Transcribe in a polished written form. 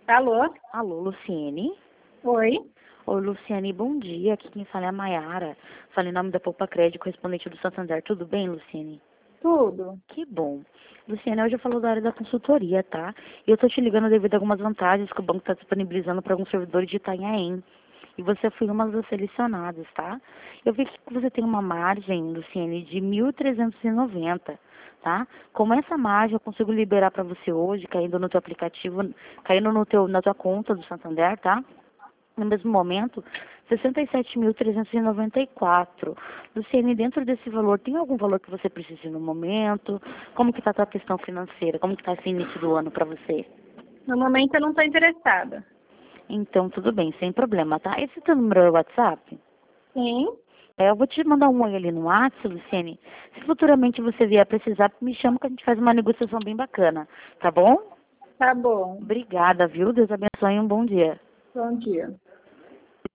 Alô? Alô, Luciene? Oi? Oi, Luciene, bom dia. Aqui quem fala é a Maiara. Fala em nome da Poupa Crédito, correspondente do Santander. Tudo bem, Luciene? Tudo. Que bom. Luciene, hoje eu falo da área da consultoria, tá? E eu tô te ligando devido a algumas vantagens que o banco está disponibilizando para alguns servidores de Itanhaém. E você foi uma das selecionadas, tá? Eu vi que você tem uma margem, Luciene, de 1.390, tá? Com essa margem eu consigo liberar para você hoje, caindo no teu aplicativo, caindo na tua conta do Santander, tá? No mesmo momento, 67.394. Luciene, dentro desse valor, tem algum valor que você precise no momento? Como que está a tua questão financeira? Como que está esse início do ano para você? No momento eu não estou interessada. Então, tudo bem, sem problema, tá? Esse teu número é o WhatsApp? Sim? Eu vou te mandar um oi ali no WhatsApp, Luciene. Se futuramente você vier precisar, me chama que a gente faz uma negociação bem bacana, tá bom? Tá bom. Obrigada, viu? Deus abençoe e um bom dia. Bom dia.